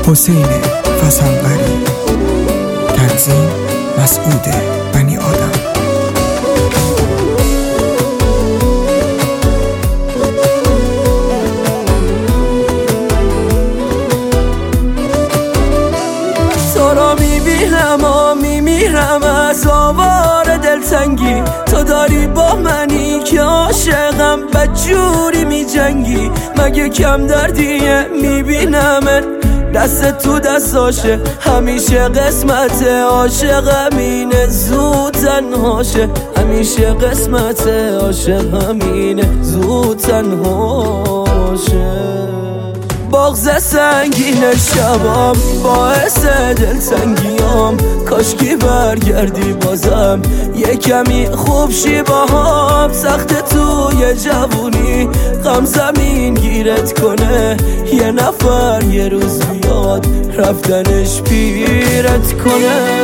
حسین فسنوری، تنظیم مسعود بنی آدم. تو را میبینم و میمیرم از آوار دلتنگی، تو داری با منی که عاشقم بدجوری میجنگی. مگه کم دردیه میبینم دست تو دستاشه، همیشه قسمت عاشق همینه زود تنهاشه، همیشه قسمت عاشق همینه زود تنهاشه. بغض سنگین شبام باعث دلتنگیام، کاشکی برگردی بازم یه کمی خوب شی باهام. سخت توی جوونی غم زمین گیرت کنه، یه نفر یه روز بیاد رفتنش پیرت کنه.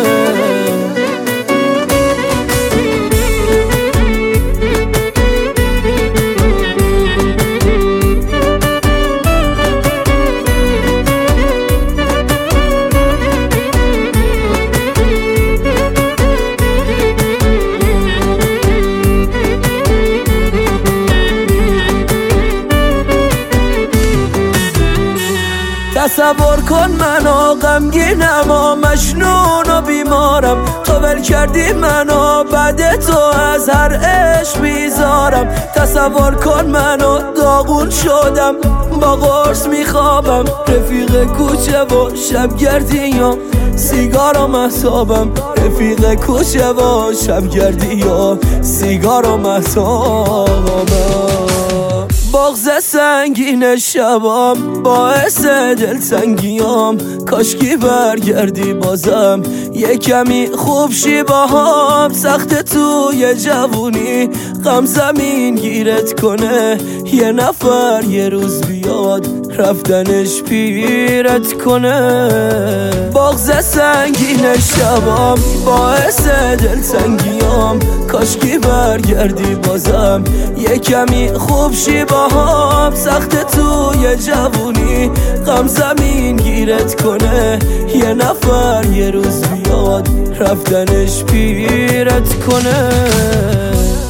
تصور کن منو غمگینم و مجنون و بیمارم، تو ول کردی منو بعد تو از هر عشق بیزارم. تصور کن منو داغون شدم با قرص میخوابم، رفیق کوچه و شبگردی و سیگار و مهتابم، رفیق کوچه و شبگردی و سیگار و مهتابم. بغض سنگین شبام باعث دلتنگیام، کاشکی برگردی بازم یه کمی خوب شی باهام. سخت توی جوونی غم زمین گیرت کنه، یه نفر یه روز بیاد رفتنش پیرت کنه. بغض سنگین شبام باعث دلتنگیام، کاشکی برگردی بازم یه کمی خوب شی باهام. سخت توی جوونی غم زمین گیرت کنه، یه نفر یه روز بیاد رفتنش پیرت کنه.